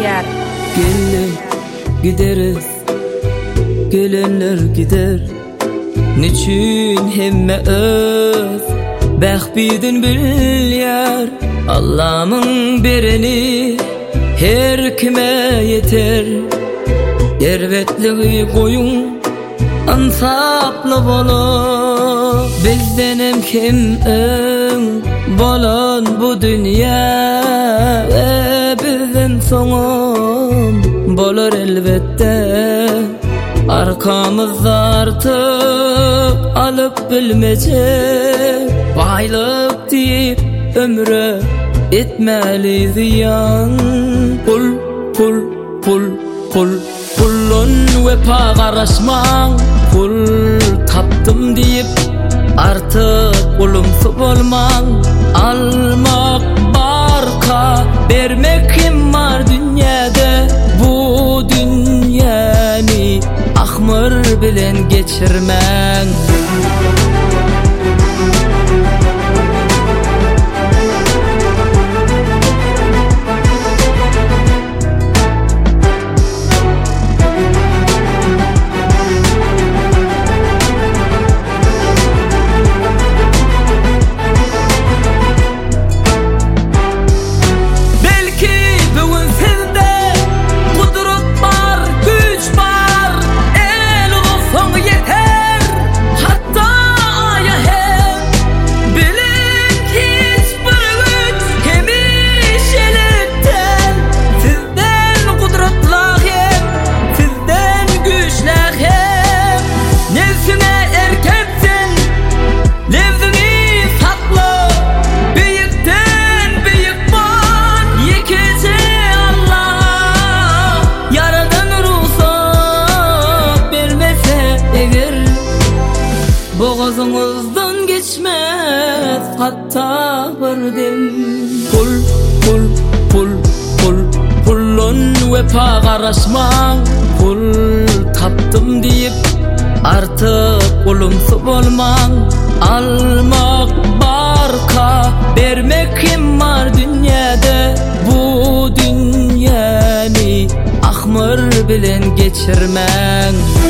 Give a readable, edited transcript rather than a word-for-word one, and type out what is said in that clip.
diýär. Gelir gideriz, gelenler gider. Niçin hemme öz bähbidin bilýär. Allah'ın bereni her kime yeter. Ervetliği koyun ansaplı bolu. Bizdenem kim bolan bu dünya. Bizden soňum bolar elbette. Arkamız artık alıp bilmece. Baylık deyip ömre etmeli ziyan. Pul pul pul pul pullun vepa garaşmaň. Pul taptım deyip artık ulumsuz bolmaň. Almak barka bermek kim var dünyada. Bu dünyani ahmar bilen geçirmen. Boğazımızdan geçmez hatta bir dem. Pul pul pul pul pullun vepa garaşmaň. Pul taptım deyip artık ulumsuz bolmaň. Almak barka bermek kim var dünyada. Bu dünyani ahmar bilen geçirmen.